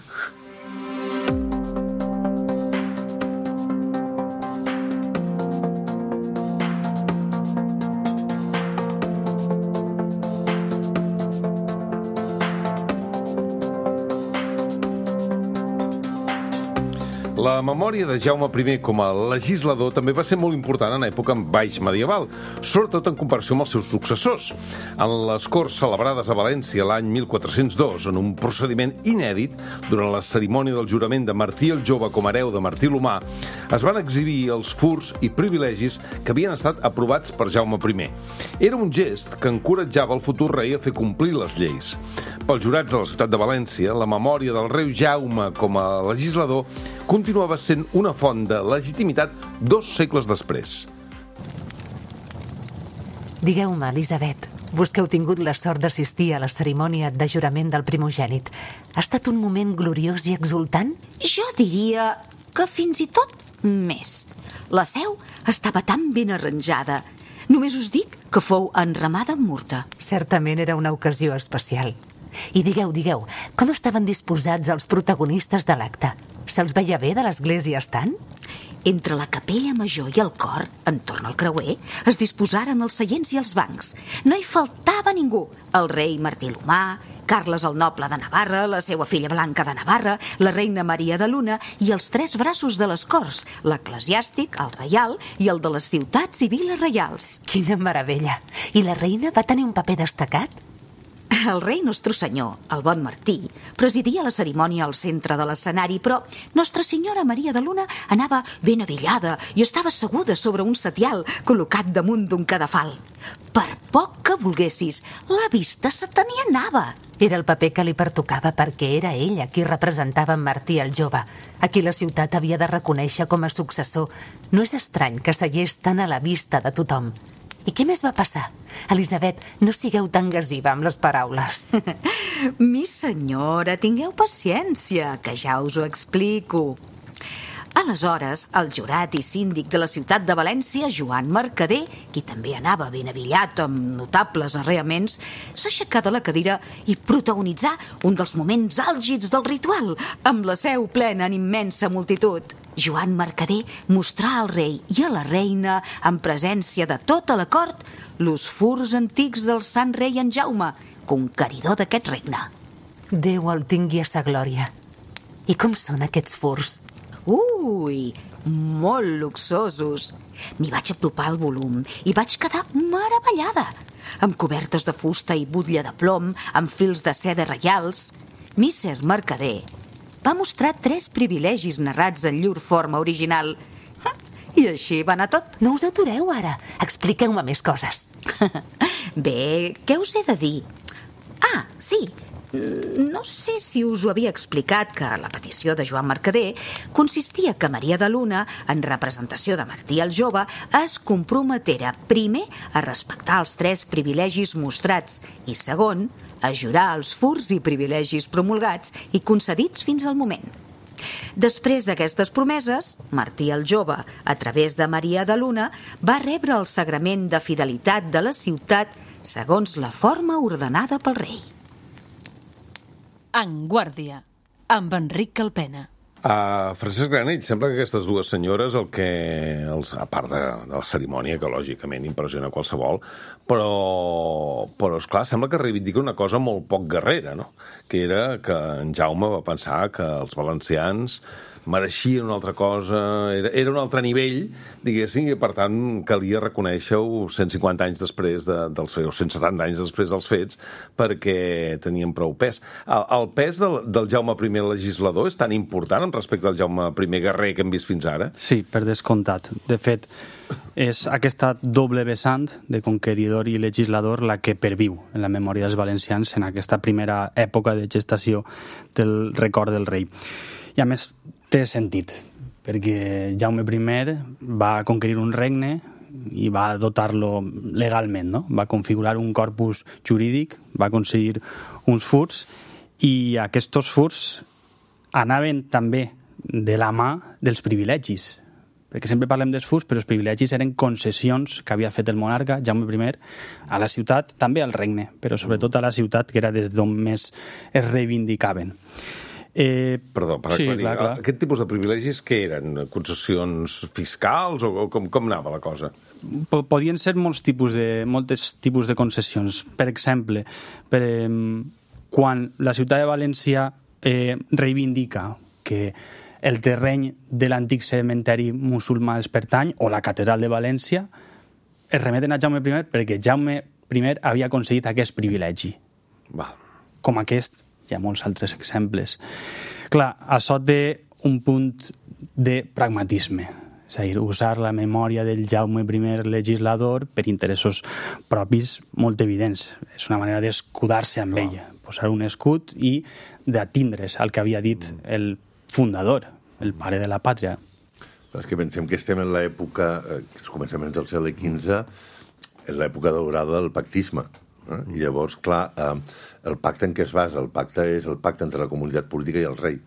La memòria de Jaume I com a legislador també va ser molt important en època baix medieval, sobretot en comparació amb els seus successors. En les Corts celebrades a València l'any 1402, en un procediment inèdit, durant la cerimònia del jurament de Martí el Jove com a hereu de Martí l'Humà, es van exhibir els furs i privilegis que havien estat aprovats per Jaume I. Era un gest que encoratjava el futur rei a fer complir les lleis. Pels jurats de la ciutat de València, la memòria del rei Jaume com a legislador continuava sent una font de legitimitat 2 segles després. Digueu-me, Elisabet, vos que heu tingut la sort d'assistir a la cerimònia de jurament del primogènit, ha estat un moment gloriós i exultant? Jo diria que fins i tot més. La seu estava tan ben arranjada. Només us dic que fou enramada amb murta. Certament era una ocasió especial. I digueu, com estaven disposats els protagonistes de l'acte? Se'ls veia bé de l'església estant? Entre la capella major i el cor, entorn al creuer, es disposaren els seients i els bancs. No hi faltava ningú. El rei Martí l'Humà, Carles el Noble de Navarra, la seva filla Blanca de Navarra, la reina Maria de Luna i els 3 braços de les corts, l'eclesiàstic, el reial i el de les ciutats i viles reials. Quina meravella! I la reina va tenir un paper destacat? El rei Nostre Senyor, el bon Martí, presidia la cerimònia al centre de l'escenari, però Nostra Senyora Maria de Luna anava ben avillada i estava asseguda sobre un setial col·locat damunt d'un cadafal. Per poc que volguessis, la vista se te n'hi anava. Era el paper que li pertocava perquè era ella qui representava en Martí el Jove, a qui la ciutat havia de reconèixer com a successor. No és estrany que segués tan a la vista de tothom. I què més va passar? Elisabet, no sigueu tan gasiva amb les paraules. Mi senyora, tingueu paciència, que ja us ho explico. Aleshores, el jurat i síndic de la ciutat de València, Joan Mercader, qui també anava ben avillat amb notables arreaments, s'aixecà de la cadira i protagonitzà un dels moments àlgids del ritual, amb la seu plena en immensa multitud. Joan Mercader mostrà al rei i a la reina, en presència de tota la cort, los furs antics del sant rei en Jaume, conqueridor d'aquest regne. Déu el tingui a sa glòria. I com són aquests furs? Ui, molt luxosos. M'hi vaig apropar al volum i vaig quedar meravellada. Amb cobertes de fusta i butlla de plom, amb fils de seda reials. Misser Mercader va mostrar 3 privilegis narrats en llur forma original. I així va anar tot. No us atureu ara. Expliqueu-me més coses. Bé, què us he de dir? Ah, sí, no sé si us ho havia explicat que la petició de Joan Mercader consistia que Maria de Luna, en representació de Martí el Jove, es comprometera primer a respectar els 3 privilegis mostrats i segon, a jurar els furs i privilegis promulgats i concedits fins al moment. Després d'aquestes promeses, Martí el Jove, a través de Maria de Luna, va rebre el sagrament de fidelitat de la ciutat segons la forma ordenada pel rei. En Guàrdia, amb Enric Calpena. Francesc Granell, sembla que aquestes dues senyores, a part de la cerimònia, que lògicament impressiona qualsevol, però esclar, sembla que reivindica una cosa molt poc guerrera, no? Que era que en Jaume va pensar que els valencians mereixien una altra cosa, era un altre nivell, diguéssim, i per tant calia reconèixer-ho 150 anys després dels fets, o 170 anys després dels fets, perquè tenien prou pes. El pes del Jaume I legislador és tan important respecte al Jaume I guerrer que hem vist fins ara? Sí, per descomptat. De fet, és aquesta doble vessant de conqueridor i legislador la que perviu en la memòria dels valencians en aquesta primera època de gestació del record del rei. I a més, té sentit, perquè Jaume I va conquerir un regne i va dotar-lo legalment, no? Va configurar un corpus jurídic, va aconseguir uns furs, i aquests furs anaven també de la mà dels privilegis, perquè sempre parlem dels furs, però els privilegis eren concessions que havia fet el monarca, Jaume I, a la ciutat, també al regne, però sobretot a la ciutat, que era des d'on més es reivindicaven. Perdó, per aclarir, clar. Aquest tipus de privilegis què eren? Concessions fiscals o com anava la cosa? Podien ser molts tipus de concessions. Per exemple, quan la ciutat de València reivindica que el terreny de l'antic cementeri musulmà els pertany, o la catedral de València, es remeten a Jaume I perquè Jaume I havia aconseguit aquest privilegi. Val. Com aquest, hi ha molts altres exemples. Clar, això té un punt de pragmatisme, és a dir, usar la memòria del Jaume I legislador per interessos propis molt evidents. És una manera d'escudar-se amb ella, posar un escut i d'atindre's al que havia dit el fundador, el pare de la pàtria. És que pensem que estem en l'època, els començaments del segle XV, en l'època daurada del pactisme. I llavors, clar, el pacte en què es basa? El pacte és el pacte entre la comunitat política i el rei.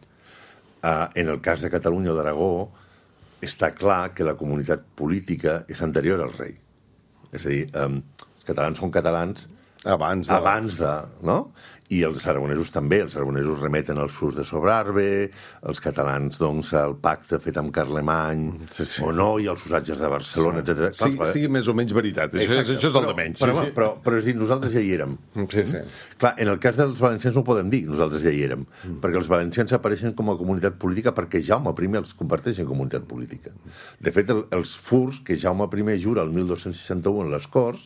En el cas de Catalunya o d'Aragó, està clar que la comunitat política és anterior al rei. És a dir, els catalans són catalans abans de, no? I els aragonesos també. Els aragonesos remeten als furs de Sobrarbe, els catalans, doncs, al pacte fet amb Carlemany, o no, i els usatges de Barcelona, etc. Sigui més o menys veritat. Això és el de menys. Però és dir, nosaltres ja hi érem. Sí. Clar, en el cas dels valencians no ho podem dir, nosaltres ja hi érem, perquè els valencians apareixen com a comunitat política perquè Jaume I els converteix en comunitat política. De fet, els furs que Jaume I jura el 1261 en les Corts,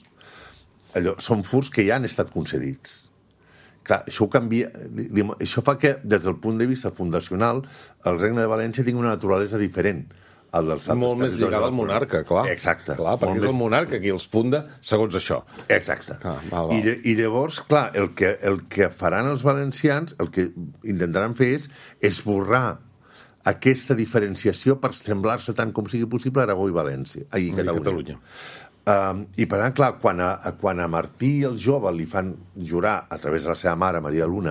són furs que ja han estat concedits. Clar, això ho canvia. Això fa que, des del punt de vista fundacional, el Regne de València tingui una naturalesa diferent al dels altres. Molt més lligat al monarca, clar. Exacte. Clar, perquè és el monarca qui els funda segons això. Exacte. I llavors, clar, el que faran els valencians, el que intentaran fer és esborrar aquesta diferenciació per semblar-se tant com sigui possible a Aragó i València, i Catalunya. I per tant, clar, quan a Martí el Jove li fan jurar a través de la seva mare, Maria Luna,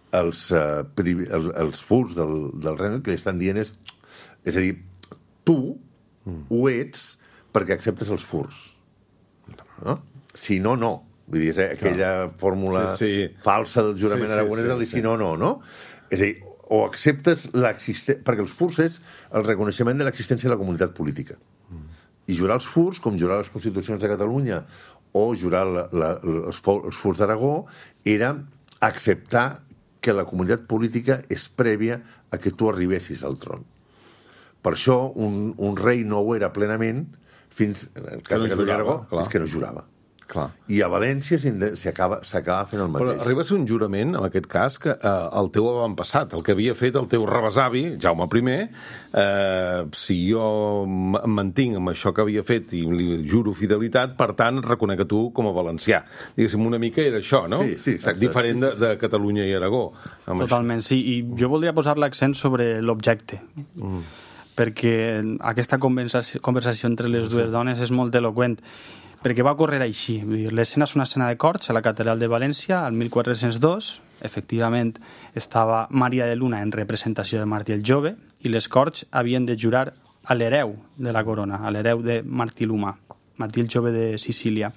els furs del regne, que li estan dient és a dir, tu ho ets perquè acceptes els furs. No? Si no, no. Vull dir, és aquella fórmula falsa del jurament aragonès, i si no, no, no? És a dir, o acceptes l'existència... Perquè els furs és el reconeixement de l'existència de la comunitat política. I jurar els furs, com jurar les Constitucions de Catalunya o jurar els furs d'Aragó, era acceptar que la comunitat política és prèvia a que tu arribessis al tron. Per això un rei no ho era plenament fins, en el cas de Catalunya i Aragó, fins que no jurava. I a València s'acaba fent el mateix. Però arriba a ser un jurament, en aquest cas, que el teu avantpassat, el que havia fet el teu rebesavi, Jaume I, si jo em mantinc amb això que havia fet i li juro fidelitat, per tant, reconec a tu com a valencià. Diguéssim, una mica era això, no? Sí, exacte. Diferent de Catalunya i Aragó. Totalment, sí. I jo voldria posar l'accent sobre l'objecte. Perquè aquesta conversació entre les dues dones és molt eloqüent. Perquè va córrer així. L'escena és una escena de corts a la catedral de València, al 1402. Efectivament, estava Maria de Luna en representació de Martí el Jove i les corts havien de jurar a l'hereu de la corona, a l'hereu de Martí l'Humà, Martí el Jove de Sicília.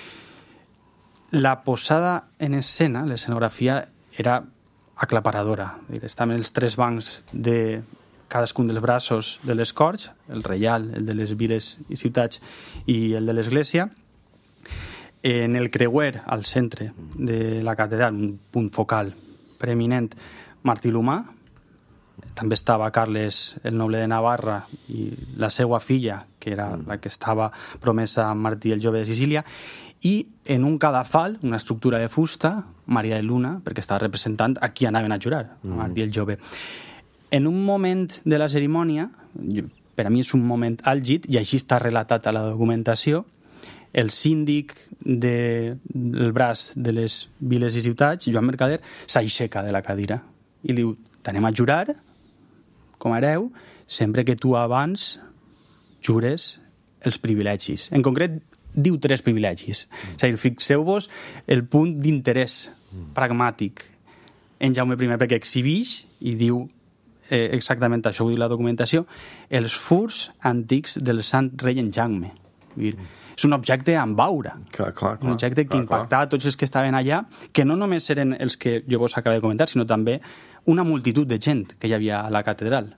La posada en escena, l'escenografia, era aclaparadora. Estaven els 3 bancs de cadascun dels braços de les corts, el reial, el de les viles i ciutats i el de l'església. En el creuer, al centre de la catedral, un punt focal preeminent, Martí l'Humà. També estava Carles, el noble de Navarra, i la seva filla, que era la que estava promesa a Martí el Jove de Sicília, i en un cadafal, una estructura de fusta, Maria de Luna, perquè estava representant a qui anaven a jurar, Martí el Jove. En un moment de la cerimònia, per a mi és un moment àlgid, i així està relatat a la documentació, el síndic del braç de les viles i ciutats, Joan Mercader, s'aixeca de la cadira i diu, t'anem a jurar com a hereu sempre que tu abans jures els privilegis. En concret, diu 3 privilegis. És a dir, fixeu-vos el punt d'interès pragmàtic en Jaume I, perquè exhibix i diu exactament això, ho diu la documentació, els furs antics del sant rei en Jaume. És un objecte amb aura. Un objecte que impactava tots els que estaven allà, que no només eren els que jo vos acabo de comentar, sinó també una multitud de gent que hi havia a la catedral.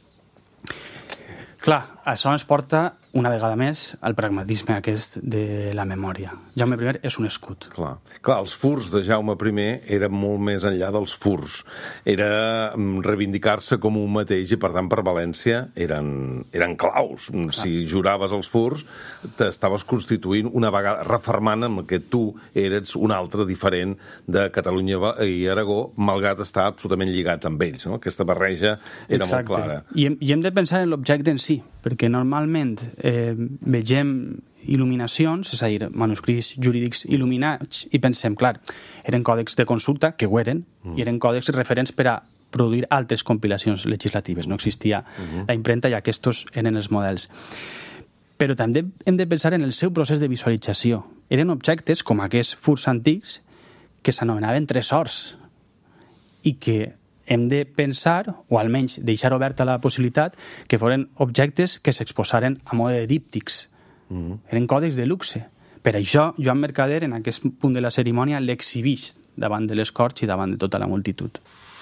Clar, això ens porta una vegada més al pragmatisme aquest de la memòria. Jaume I és un escut. Clar, els furs de Jaume I eren molt més enllà dels furs. Era reivindicar-se com un mateix i, per tant, per València eren claus. Si juraves els furs, t'estaves constituint una vegada, refermant amb que tu eres un altre diferent de Catalunya i Aragó, malgrat estar absolutament lligats amb ells. No? Aquesta barreja era molt clara. I hem de pensar en l'objecte en si, perquè normalment vegem il·luminacions, és a dir, manuscrits jurídics il·luminats, i pensem, clar, eren còdecs de consulta, que ho eren, i eren còdecs referents per a produir altres compilacions legislatives. No existia la impremta i aquests eren els models. Però també hem de pensar en el seu procés de visualització. Eren objectes, com aquests furs antics, que s'anomenaven tresors, i que hem de pensar, o almenys deixar oberta la possibilitat, que foren objectes que s'exposaren a mode de díptics. Eren còdecs de luxe. Per això, Joan Mercader, en aquest punt de la cerimònia, l'exhibix davant de les corts i davant de tota la multitud.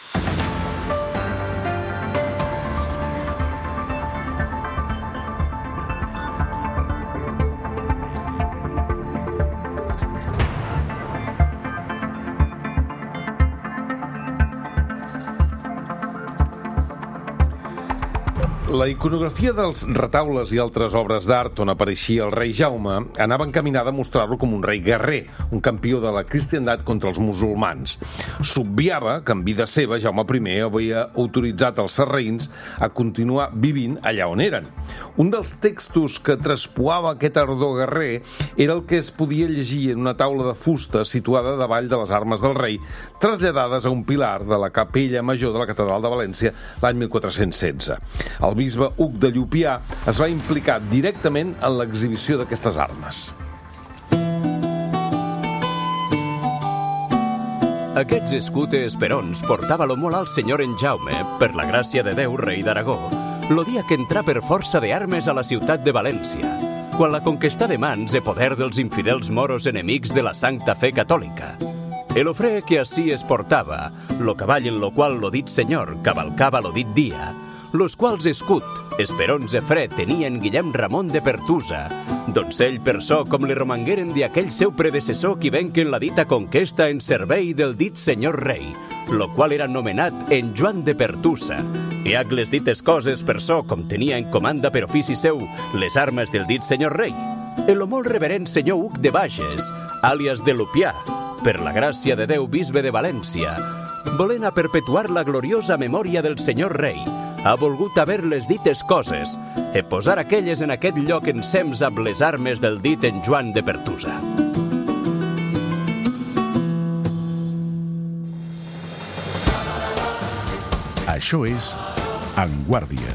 La iconografia dels retaules i altres obres d'art on apareixia el rei Jaume anava encaminada a mostrar-lo com un rei guerrer, un campió de la cristiandat contra els musulmans. S'obviava que en vida seva Jaume I havia autoritzat els sarraïns a continuar vivint allà on eren. Un dels textos que traspuava aquest ardor guerrer era el que es podia llegir en una taula de fusta situada davall de les armes del rei, traslladades a un pilar de la capella major de la catedral de València l'any 1416. El bisbe Hug de Llupià es va implicar directament en l'exhibició d'aquestes armes. Aquests escutes esperons portava-lo molt al senyor en Jaume, per la gràcia de Déu, rei d'Aragó, lo dia que entrà per força d'armes a la ciutat de València, quan la conquestà de mans de poder dels infidels moros enemics de la Santa Fe Catòlica. El ofrè que ací es portava, lo cavall en lo qual lo dit senyor cavalcava lo dit dia, los quals escut, esperons de fre tenien Guillem Ramon de Pertusa, donzell per so com li romangueren d'aquell seu predecessor qui venquen la dita conquesta en servei del dit senyor rei, lo qual era nomenat en Joan de Pertusa, i ac les dites coses per so com tenia en comanda per ofici seu les armes del dit senyor rei, el molt reverent senyor Hug de Bages, àlies de Lupià, per la gràcia de Déu bisbe de València, volent a perpetuar la gloriosa memòria del senyor rei, ha volgut haver-les dites coses e posar aquelles en aquest lloc ensems amb les armes del dit en Joan de Pertusa. Això és En Guàrdia.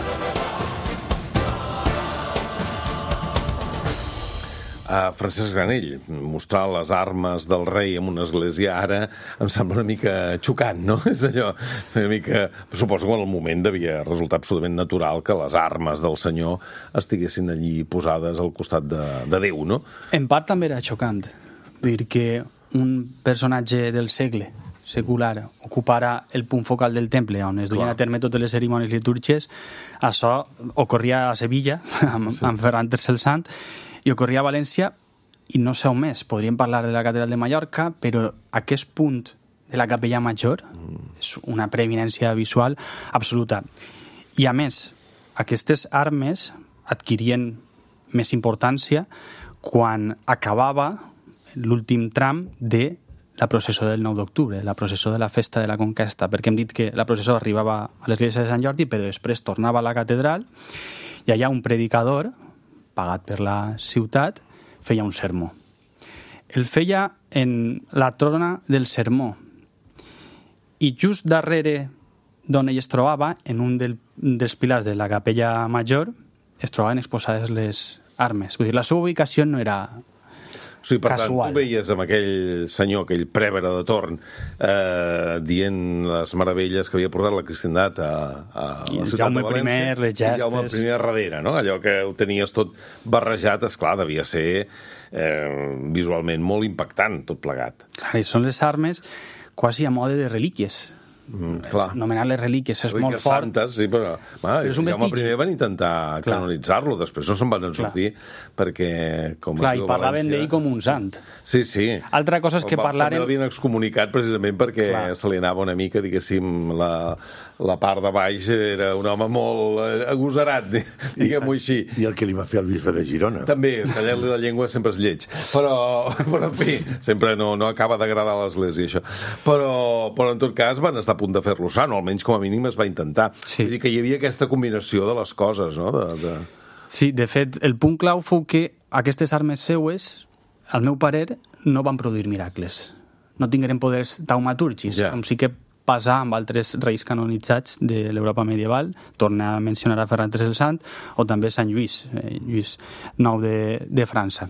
Francesc Granell, mostrar les armes del rei en una església ara em sembla una mica xocant, no? És allò, una mica... Suposo que en el moment devia resultar absolutament natural que les armes del senyor estiguessin allí posades al costat de Déu, no? En part també era xocant, perquè un personatge del segle secular ocupara el punt focal del temple on es duien a terme totes les cerimònies litúrgiques. Això ocorria a Sevilla amb Ferran III el Sant i ocorria a València i no sé on més. Podríem parlar de la catedral de Mallorca, però aquest punt de la capella major és una preeminència visual absoluta. I a més, aquestes armes adquirien més importància quan acabava l'últim tram de la processó del 9 d'octubre, la processó de la festa de la conquesta, perquè hem dit que la processó arribava a l'església de Sant Jordi, però després tornava a la catedral i allà un predicador, pagat per la ciutat, feia un sermó. El feia en la trona del sermó i just darrere d'on ell es trobava, en un dels pilars de la capella major, es trobaven exposades les armes. Vull dir, la seva ubicació no era... O sigui, per casual. tant, tu veies amb aquell senyor, aquell prèvere de torn, dient les meravelles que havia portat la cristiandat a la ciutat de València. I les gestes. I Jaume I darrere, no? Allò que ho tenies tot barrejat, esclar, devia ser visualment molt impactant, tot plegat. Clar, i són les armes quasi a mode de relíquies. Anomenar-les relíquies és molt fort. Santes, sí, però Jaume I van intentar canonitzar-lo, després no se'n van sortir perquè... I parlaven d'ell com un sant. Sí, sí. Altra cosa és que parlaren... També l'havien excomunicat precisament perquè se li anava una mica, diguéssim, la part de baix era un home molt agosarat, diguem-ho així. I el que li va fer el bisbe de Girona. També, tallar-li la llengua sempre és lleig. Però en fi, sempre no acaba d'agradar a l'Església, això. Però en tot cas van estar a punt de fer-lo sant, o almenys com a mínim es va intentar. Sí. Vull dir que hi havia aquesta combinació de les coses, no? Sí, de fet, el punt clau fou que aquestes armes seues, al meu parer, no van produir miracles. No tingueren poders taumatúrgics, com sí que passa amb altres reis canonitzats de l'Europa medieval. Torna a mencionar a Ferran III el Sant, o també Sant Lluís, Lluís IX de França.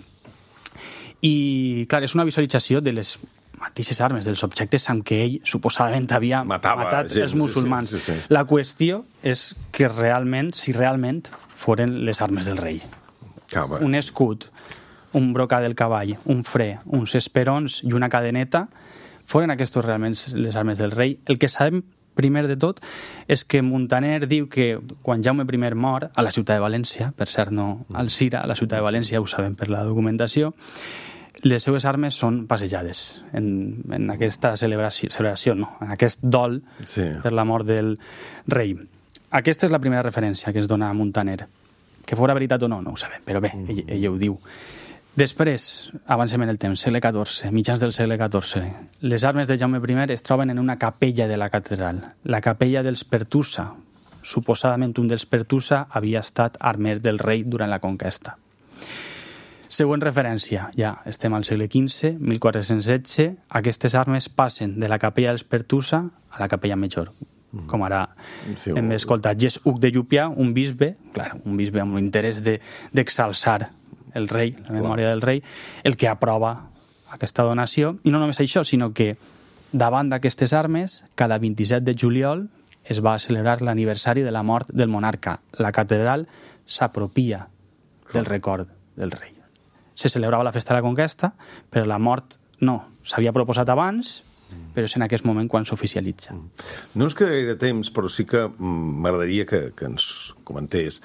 I, clar, és una visualització de les mateixes armes, dels objectes amb què ell suposadament havia matat els musulmans. Sí. La qüestió és que realment, si realment foren les armes del rei. Un escut, un brocat del cavall, un fre, uns esperons i una cadeneta, foren aquests realment les armes del rei. El que sabem primer de tot és que Muntaner diu que quan Jaume I mor a la ciutat de València, per cert no al Cira, a la ciutat de València, ho sabem per la documentació, les seues armes són passejades en aquesta celebració, no? En aquest dol per la mort del rei. Aquesta és la primera referència que es dona a Muntaner. Que fora veritat o no, no ho sabem, però bé, ell ho diu. Després, avancem en el temps, segle XIV, mitjans del segle XIV. Les armes de Jaume I es troben en una capella de la catedral, la capella dels Pertusa. Suposadament un dels Pertusa havia estat armer del rei durant la conquesta. Següent referència, ja estem al segle XV, 1416, aquestes armes passen de la capella dels Pertusa a la capella major, com ara hem escoltat. I és Hug de Llupià, un bisbe amb l'interès d'exalçar el rei, la memòria del rei, el que aprova aquesta donació. I no només això, sinó que davant d'aquestes armes, cada 27 de juliol es va celebrar l'aniversari de la mort del monarca. La catedral s'apropia del record del rei. Se celebrava la festa de la conquesta, però la mort no. S'havia proposat abans, però és en aquest moment quan s'oficialitza. No ens queda gaire temps, però sí que m'agradaria que ens comentés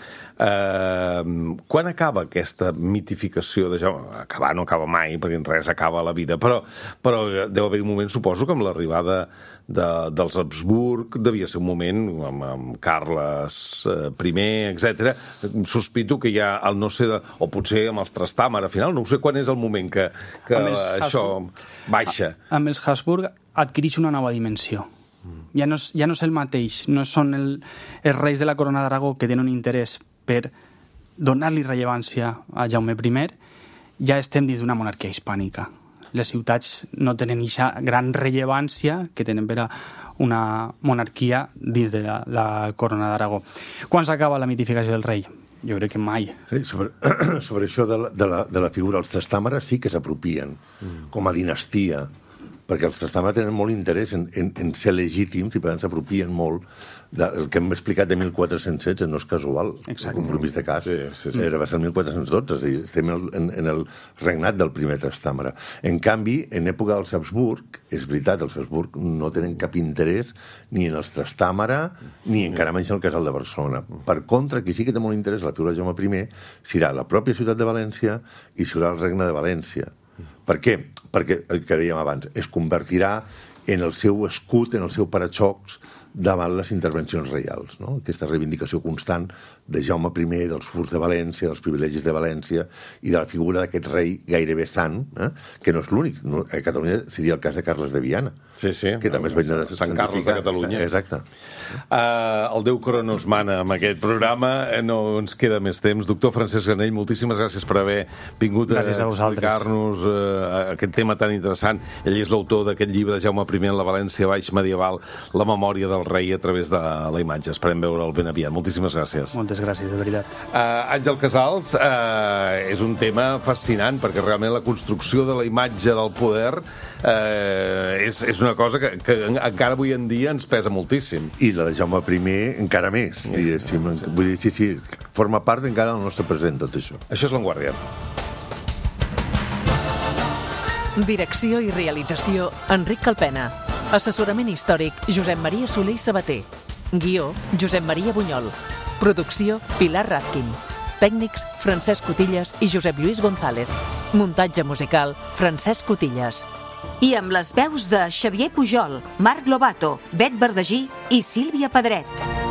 quan acaba aquesta mitificació de Jaume. Acabar no acaba mai, perquè res acaba a la vida, però deu haver un moment, suposo, que amb l'arribada dels Habsburg devia ser un moment amb Carles I, etc. Sospito que ja el no sé, o potser amb els Trastámara, al final no sé quan és el moment que això baixa. Amb els Habsburg adquireix una nova dimensió. Ja no és el mateix, no són els reis de la Corona d'Aragó que tenen un interès per donar-li rellevància a Jaume I, ja estem dins d'una monarquia hispànica. Les ciutats no tenen aquesta gran rellevància que tenen per a una monarquia dins de la Corona d'Aragó. Quan s'acaba la mitificació del rei? Jo crec que mai. Sí, sobre això de la figura dels Trastámara sí que s'apropien com a dinastia, perquè els Trastámara tenen molt interès en ser legítims i per tant s'apropien molt. El que hem explicat de 1416 no és casual. Exacte. El compromís de cas va ser el 1412, és a dir, estem en el regnat del primer Trastámara. En canvi, en època dels Habsburg, és veritat, els Habsburg no tenen cap interès ni en els Trastámara ni encara menys en el casal de Barcelona. Per contra, qui sí que té molt interès en la figura de Jaume I serà la pròpia ciutat de València i serà el regne de València. Per què? Perquè, el que dèiem abans, es convertirà en el seu escut, en el seu paraxocs davant les intervencions reials, no? Aquesta reivindicació constant de Jaume I, dels furs de València, dels privilegis de València i de la figura d'aquest rei gairebé sant, que no és l'únic. A Catalunya seria el cas de Carles de Viana, que també es va intentar Sant Carles de Catalunya. Exacte. El Déu Cronos mana amb aquest programa, no ens queda més temps. Doctor Francesc Granell, moltíssimes gràcies per haver vingut a explicar-nos aquest tema tan interessant. Ell és l'autor d'aquest llibre, Jaume I en la València baix medieval, la memòria del rei a través de la imatge. Esperem veure'l ben aviat. Moltíssimes gràcies. Moltes gràcies, de veritat. Àngel Casals, és un tema fascinant, perquè realment la construcció de la imatge del poder és una cosa que encara avui en dia ens pesa moltíssim. I la de Jaume I encara més. Vull dir, sí, forma part encara del nostre present, tot això. Això és L'Enguàrdia. Direcció i realització, Enric Calpena. Assessorament històric, Josep Maria Soler i Sabater. Guió, Josep Maria Bunyol. Producció, Pilar Ràzquin. Tècnics, Francesc Cotillas i Josep Lluís González. Muntatge musical, Francesc Cotillas. I amb les veus de Xavier Pujol, Marc Lobato, Bet Verdagí i Sílvia Pedret.